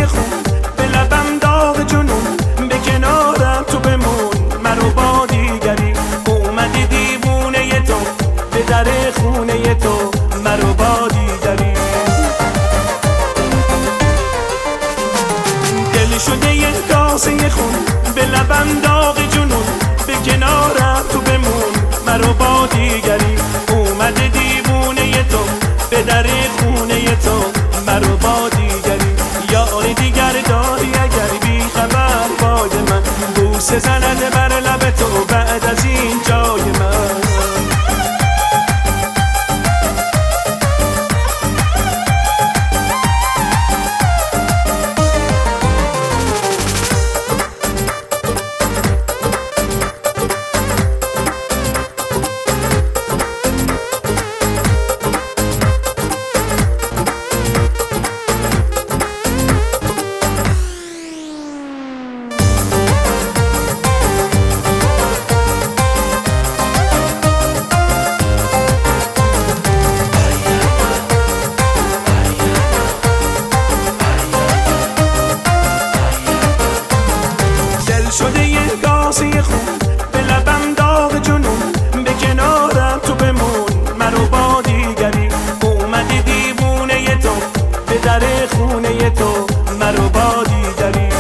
خون به لبم داغ جنون، به کنارم تو بمون منو با دیگری. اومدی دیوونه تو به در خونه تو منو با دیگری. دل شده یه کاسه خون به لبم داغ جنون، به کنارم تو بمون منو با دیگری. اومده دیوونه تو به در خونه تو منو با دیگری. یار دیگر داری اگر بی خبر باد من، بوسه زنده بر لب تو بعد از این جای من. شده یه کاسه خون به لبم داغ جنون، به کنارم تو بمون منو با دیگری. اومدی دیوونه تو به در خونه تو منو با دیگری.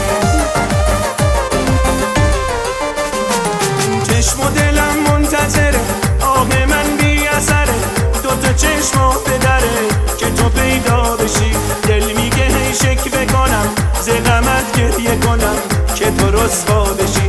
چشم و دلم منتظره، آه من بی اثره، دوتا چشم و پدره که تو پیدا بشی. دل میگه هی شکوه کنم ز غمت گریه کنم که تو رسوا بشی.